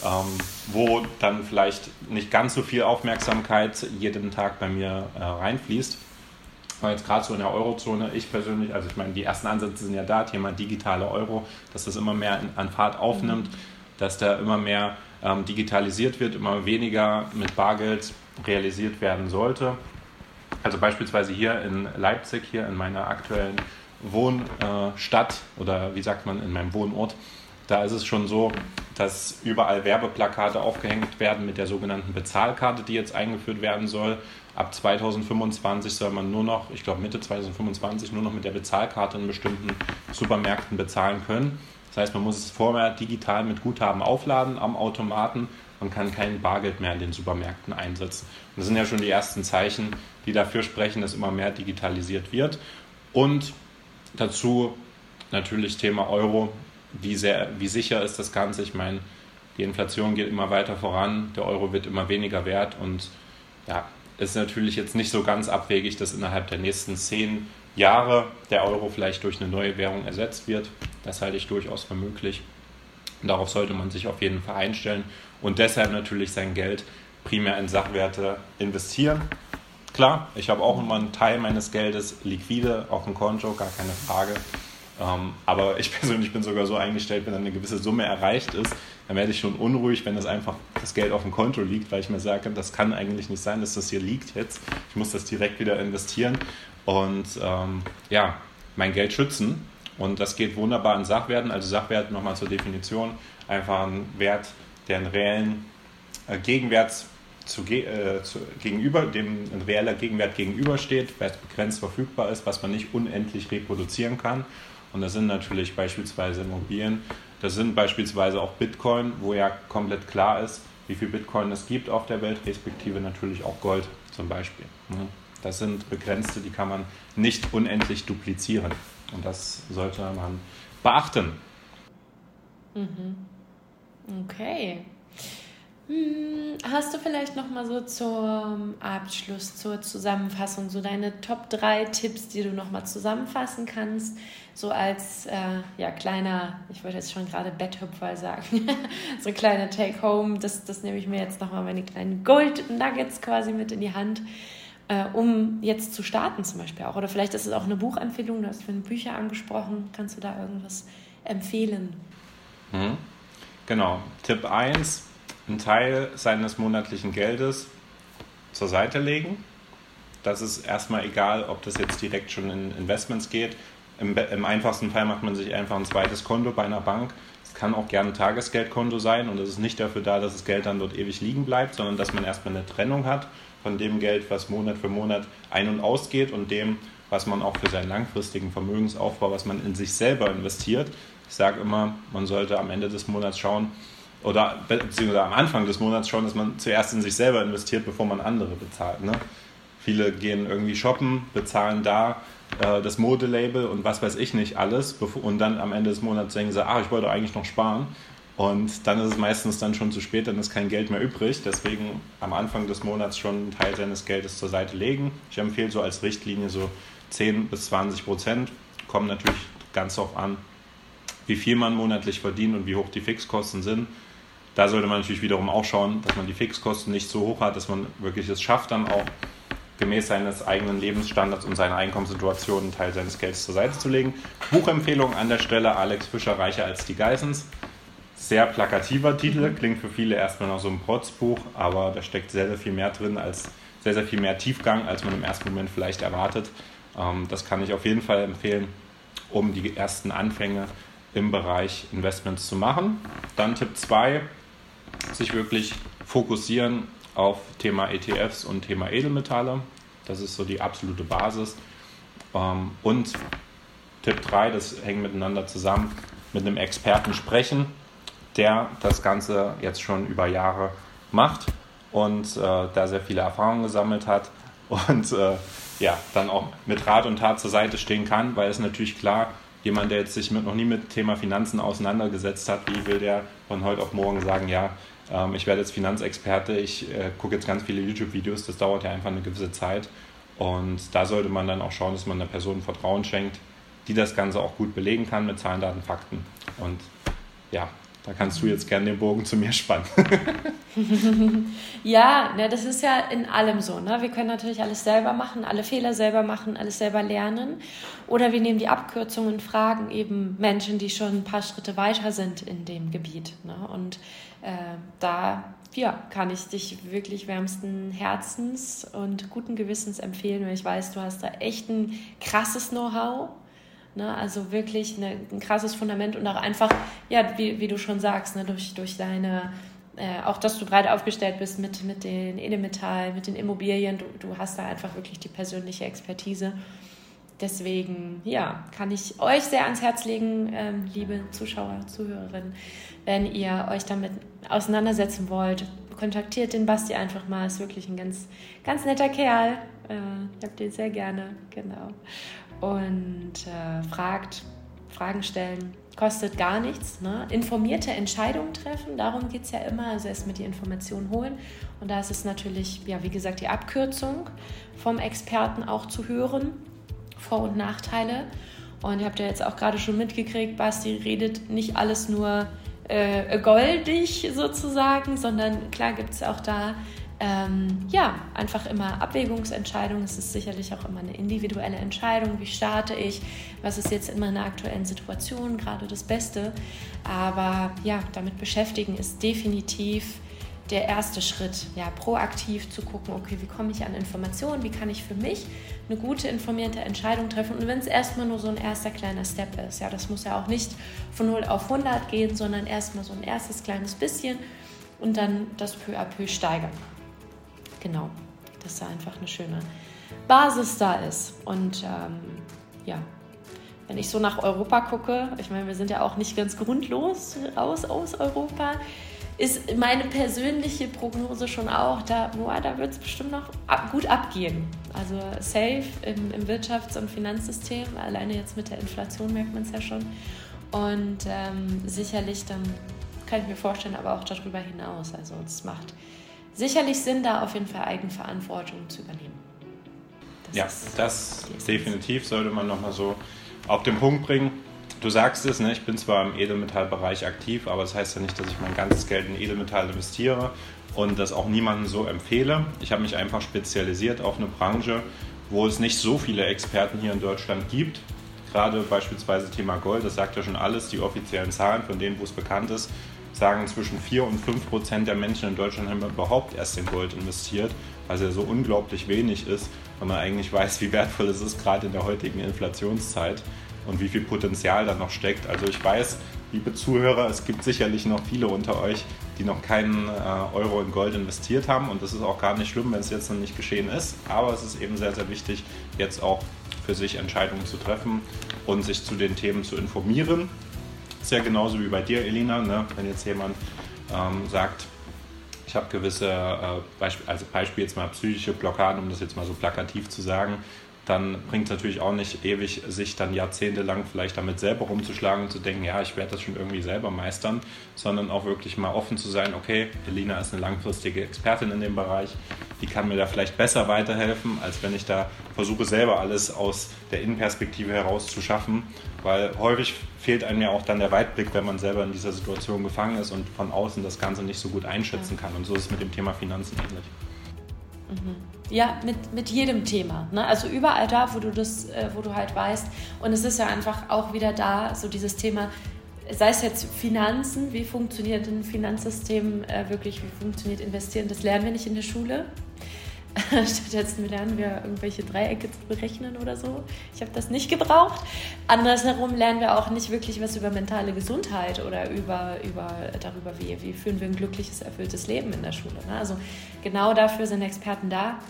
Wo dann vielleicht nicht ganz so viel Aufmerksamkeit jeden Tag bei mir reinfließt. Aber jetzt gerade so in der Eurozone, ich persönlich, also ich meine, die ersten Ansätze sind ja da, Thema digitale Euro, dass das immer mehr an Fahrt aufnimmt, dass da immer mehr digitalisiert wird, immer weniger mit Bargeld realisiert werden sollte. Also beispielsweise hier in Leipzig, hier in meiner aktuellen Wohnstadt oder wie sagt man, in meinem Wohnort, da ist es schon so, dass überall Werbeplakate aufgehängt werden mit der sogenannten Bezahlkarte, die jetzt eingeführt werden soll. Ab 2025 soll man nur noch, ich glaube Mitte 2025, nur noch mit der Bezahlkarte in bestimmten Supermärkten bezahlen können. Das heißt, man muss es vorher digital mit Guthaben aufladen am Automaten. Man kann kein Bargeld mehr in den Supermärkten einsetzen. Und das sind ja schon die ersten Zeichen, die dafür sprechen, dass immer mehr digitalisiert wird. Und dazu natürlich Thema Euro. Wie sicher ist das Ganze? Ich meine, die Inflation geht immer weiter voran, der Euro wird immer weniger wert und ja, ist natürlich jetzt nicht so ganz abwegig, dass innerhalb der nächsten 10 Jahre der Euro vielleicht durch eine neue Währung ersetzt wird. Das halte ich durchaus für möglich. Und darauf sollte man sich auf jeden Fall einstellen und deshalb natürlich sein Geld primär in Sachwerte investieren. Klar, ich habe auch immer einen Teil meines Geldes liquide auf dem Konto, gar keine Frage. Aber ich persönlich bin sogar so eingestellt, wenn dann eine gewisse Summe erreicht ist, dann werde ich schon unruhig, wenn das einfach das Geld auf dem Konto liegt, weil ich mir sage, das kann eigentlich nicht sein, dass das hier liegt jetzt. Ich muss das direkt wieder investieren und mein Geld schützen. Und das geht wunderbar in Sachwerten. Also Sachwert, nochmal zur Definition, einfach ein Wert, der einen reellen Gegenwert dem ein reeller Gegenwert gegenübersteht, weil es begrenzt verfügbar ist, was man nicht unendlich reproduzieren kann. Und das sind natürlich beispielsweise Immobilien, das sind beispielsweise auch Bitcoin, wo ja komplett klar ist, wie viel Bitcoin es gibt auf der Welt, respektive natürlich auch Gold zum Beispiel. Das sind begrenzte, die kann man nicht unendlich duplizieren. Und das sollte man beachten. Okay. Hast du vielleicht nochmal so zum Abschluss, zur Zusammenfassung, so deine Top 3 Tipps, die du nochmal zusammenfassen kannst, so als kleiner, ich wollte jetzt schon gerade Betthüpfer sagen, so kleiner Take-Home, das nehme ich mir jetzt nochmal, meine kleinen Gold-Nuggets quasi mit in die Hand, um jetzt zu starten zum Beispiel auch. Oder vielleicht ist es auch eine Buchempfehlung, du hast vorhin Bücher angesprochen, kannst du da irgendwas empfehlen? Genau, Tipp 1, einen Teil seines monatlichen Geldes zur Seite legen. Das ist erstmal egal, ob das jetzt direkt schon in Investments geht. Im einfachsten Fall macht man sich einfach ein zweites Konto bei einer Bank. Es kann auch gerne ein Tagesgeldkonto sein und das ist nicht dafür da, dass das Geld dann dort ewig liegen bleibt, sondern dass man erstmal eine Trennung hat von dem Geld, was Monat für Monat ein- und ausgeht und dem, was man auch für seinen langfristigen Vermögensaufbau, was man in sich selber investiert. Ich sage immer, man sollte am Ende des Monats schauen, oder beziehungsweise am Anfang des Monats schauen, dass man zuerst in sich selber investiert, bevor man andere bezahlt. Ne? Viele gehen irgendwie shoppen, bezahlen da das Modelabel und was weiß ich nicht alles und dann am Ende des Monats denken sie, ich wollte eigentlich noch sparen und dann ist es meistens dann schon zu spät, dann ist kein Geld mehr übrig. Deswegen am Anfang des Monats schon einen Teil seines Geldes zur Seite legen. Ich empfehle so als Richtlinie so 10-20%. Kommt natürlich ganz darauf an, wie viel man monatlich verdient und wie hoch die Fixkosten sind. Da sollte man natürlich wiederum auch schauen, dass man die Fixkosten nicht so hoch hat, dass man wirklich es schafft, dann auch gemäß seines eigenen Lebensstandards und seiner Einkommenssituation einen Teil seines Geldes zur Seite zu legen. Buchempfehlung an der Stelle, Alex Fischer, Reicher als die Geissens. Sehr plakativer Titel, klingt für viele erstmal nach so einem Protzbuch, aber da steckt sehr, sehr viel mehr drin, sehr, sehr viel mehr Tiefgang, als man im ersten Moment vielleicht erwartet. Das kann ich auf jeden Fall empfehlen, um die ersten Anfänge im Bereich Investments zu machen. Dann Tipp 2, sich wirklich fokussieren auf Thema ETFs und Thema Edelmetalle. Das ist so die absolute Basis. Und Tipp 3, das hängt miteinander zusammen, mit einem Experten sprechen, der das Ganze jetzt schon über Jahre macht und da sehr viele Erfahrungen gesammelt hat und dann auch mit Rat und Tat zur Seite stehen kann, weil es natürlich klar, jemand, der jetzt sich noch nie mit Thema Finanzen auseinandergesetzt hat, wie will der von heute auf morgen sagen, ich werde jetzt Finanzexperte, ich gucke jetzt ganz viele YouTube-Videos, das dauert ja einfach eine gewisse Zeit und da sollte man dann auch schauen, dass man einer Person Vertrauen schenkt, die das Ganze auch gut belegen kann mit Zahlen, Daten, Fakten und da kannst du jetzt gerne den Bogen zu mir spannen. Ja, das ist ja in allem so. Ne? Wir können natürlich alles selber machen, alle Fehler selber machen, alles selber lernen. Oder wir nehmen die Abkürzungen und fragen eben Menschen, die schon ein paar Schritte weiter sind in dem Gebiet. Ne? Und da kann ich dich wirklich wärmsten Herzens und guten Gewissens empfehlen, weil ich weiß, du hast da echt ein krasses Know-how. Ne, also wirklich ein krasses Fundament und auch einfach, wie du schon sagst, ne, durch deine, auch dass du breit aufgestellt bist mit den Edelmetallen, mit den Immobilien, du hast da einfach wirklich die persönliche Expertise. Deswegen, kann ich euch sehr ans Herz legen, liebe Zuschauer, Zuhörerinnen, wenn ihr euch damit auseinandersetzen wollt, kontaktiert den Basti einfach mal, ist wirklich ein ganz, ganz netter Kerl. Ich hab den sehr gerne, genau. Und Fragen stellen, kostet gar nichts. Ne? Informierte Entscheidungen treffen, darum geht es ja immer, also erstmal die Informationen holen. Und da ist es natürlich, wie gesagt, die Abkürzung vom Experten auch zu hören, Vor- und Nachteile. Und ihr habt ja jetzt auch gerade schon mitgekriegt, Basti redet nicht alles nur goldig sozusagen, sondern klar gibt es auch da einfach immer Abwägungsentscheidungen. Es ist sicherlich auch immer eine individuelle Entscheidung. Wie starte ich? Was ist jetzt in meiner aktuellen Situation gerade das Beste? Aber damit beschäftigen ist definitiv der erste Schritt. Proaktiv zu gucken, okay, wie komme ich an Informationen? Wie kann ich für mich eine gute, informierte Entscheidung treffen? Und wenn es erstmal nur so ein erster kleiner Step ist, das muss ja auch nicht von 0 auf 100 gehen, sondern erstmal so ein erstes kleines bisschen und dann das peu à peu steigern. Genau, dass da einfach eine schöne Basis da ist. Und wenn ich so nach Europa gucke, ich meine, wir sind ja auch nicht ganz grundlos aus Europa, ist meine persönliche Prognose schon auch, da wird es bestimmt noch gut abgehen. Also safe im Wirtschafts- und Finanzsystem, alleine jetzt mit der Inflation merkt man es ja schon. Und sicherlich dann kann ich mir vorstellen, aber auch darüber hinaus. Also es macht sicherlich Sinn, da auf jeden Fall Eigenverantwortung zu übernehmen. Das definitiv sollte man nochmal so auf den Punkt bringen. Du sagst es, ne? Ich bin zwar im Edelmetallbereich aktiv, aber das heißt ja nicht, dass ich mein ganzes Geld in Edelmetall investiere und das auch niemandem so empfehle. Ich habe mich einfach spezialisiert auf eine Branche, wo es nicht so viele Experten hier in Deutschland gibt. Gerade beispielsweise Thema Gold, das sagt ja schon alles, die offiziellen Zahlen, von denen, wo es bekannt ist, sagen zwischen 4 und 5% der Menschen in Deutschland haben überhaupt erst in Gold investiert, was ja so unglaublich wenig ist, wenn man eigentlich weiß, wie wertvoll es ist, gerade in der heutigen Inflationszeit und wie viel Potenzial da noch steckt. Also ich weiß, liebe Zuhörer, es gibt sicherlich noch viele unter euch, die noch keinen Euro in Gold investiert haben und das ist auch gar nicht schlimm, wenn es jetzt noch nicht geschehen ist, aber es ist eben sehr, sehr wichtig, jetzt auch für sich Entscheidungen zu treffen und sich zu den Themen zu informieren. Ist ja genauso wie bei dir, Elina, ne? Wenn jetzt jemand sagt, ich habe gewisse, Beispiel jetzt mal psychische Blockaden, um das jetzt mal so plakativ zu sagen, dann bringt es natürlich auch nicht ewig, sich dann jahrzehntelang vielleicht damit selber rumzuschlagen und zu denken, ja, ich werde das schon irgendwie selber meistern, sondern auch wirklich mal offen zu sein, okay, Elina ist eine langfristige Expertin in dem Bereich, die kann mir da vielleicht besser weiterhelfen, als wenn ich da versuche, selber alles aus der Innenperspektive heraus zu schaffen, weil häufig fehlt einem ja auch dann der Weitblick, wenn man selber in dieser Situation gefangen ist und von außen das Ganze nicht so gut einschätzen kann. Und so ist es mit dem Thema Finanzen ähnlich. Ja, mit jedem Thema. Ne? Also überall da, wo du halt weißt. Und es ist ja einfach auch wieder da, so dieses Thema, sei es jetzt Finanzen, wie funktioniert ein Finanzsystem wirklich, wie funktioniert Investieren, das lernen wir nicht in der Schule. Stattdessen lernen wir irgendwelche Dreiecke zu berechnen oder so. Ich habe das nicht gebraucht. Andersherum lernen wir auch nicht wirklich was über mentale Gesundheit oder darüber, wie führen wir ein glückliches, erfülltes Leben in der Schule. Ne? Also genau dafür sind Experten da.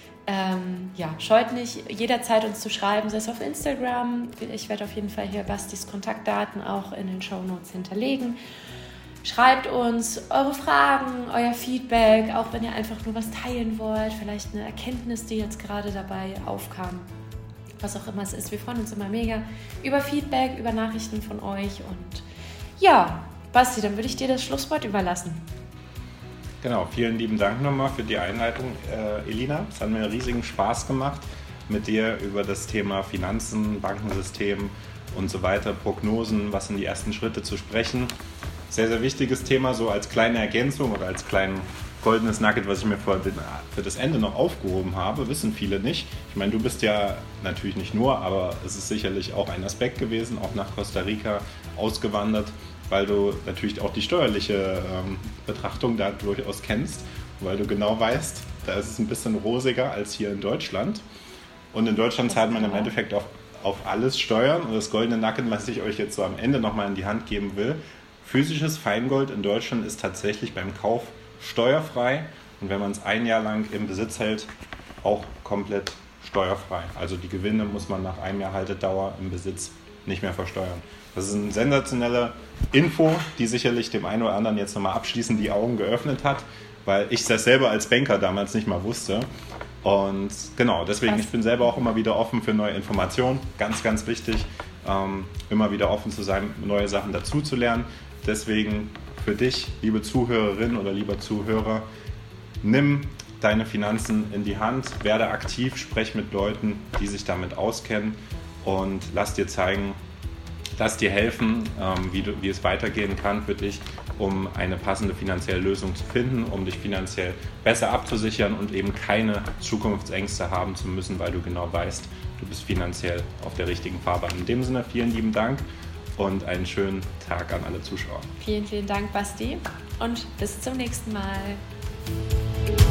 Scheut nicht, jederzeit uns zu schreiben, sei es auf Instagram. Ich werde auf jeden Fall hier Bastis Kontaktdaten auch in den Shownotes hinterlegen. Schreibt uns eure Fragen, euer Feedback, auch wenn ihr einfach nur was teilen wollt, vielleicht eine Erkenntnis, die jetzt gerade dabei aufkam, was auch immer es ist. Wir freuen uns immer mega über Feedback, über Nachrichten von euch und ja, Basti, dann würde ich dir das Schlusswort überlassen. Genau, vielen lieben Dank nochmal für die Einleitung, Elina. Es hat mir riesigen Spaß gemacht, mit dir über das Thema Finanzen, Bankensystem und so weiter, Prognosen, was sind die ersten Schritte zu sprechen. Sehr, sehr wichtiges Thema, so als kleine Ergänzung oder als kleinen goldenes Nugget, was ich mir für das Ende noch aufgehoben habe, wissen viele nicht. Ich meine, du bist ja natürlich nicht nur, aber es ist sicherlich auch ein Aspekt gewesen, auch nach Costa Rica ausgewandert, weil du natürlich auch die steuerliche Betrachtung da durchaus kennst, weil du genau weißt, da ist es ein bisschen rosiger als hier in Deutschland. Und in Deutschland zahlt man im Endeffekt auf alles Steuern. Und das goldene Nugget, was ich euch jetzt so am Ende nochmal in die Hand geben will, physisches Feingold in Deutschland ist tatsächlich beim Kauf steuerfrei und wenn man es ein Jahr lang im Besitz hält, auch komplett steuerfrei. Also die Gewinne muss man nach einem Jahr Haltedauer im Besitz nicht mehr versteuern. Das ist eine sensationelle Info, die sicherlich dem einen oder anderen jetzt nochmal abschließend die Augen geöffnet hat, weil ich das selber als Banker damals nicht mal wusste. Und genau, deswegen, ich bin selber auch immer wieder offen für neue Informationen. Ganz, ganz wichtig, immer wieder offen zu sein, neue Sachen dazu zu lernen. Deswegen für dich, liebe Zuhörerin oder lieber Zuhörer, nimm deine Finanzen in die Hand, werde aktiv, sprech mit Leuten, die sich damit auskennen und lass dir helfen, wie es weitergehen kann für dich, um eine passende finanzielle Lösung zu finden, um dich finanziell besser abzusichern und eben keine Zukunftsängste haben zu müssen, weil du genau weißt, du bist finanziell auf der richtigen Fahrbahn. In dem Sinne, vielen lieben Dank und einen schönen Tag an alle Zuschauer. Vielen, vielen Dank, Basti, und bis zum nächsten Mal.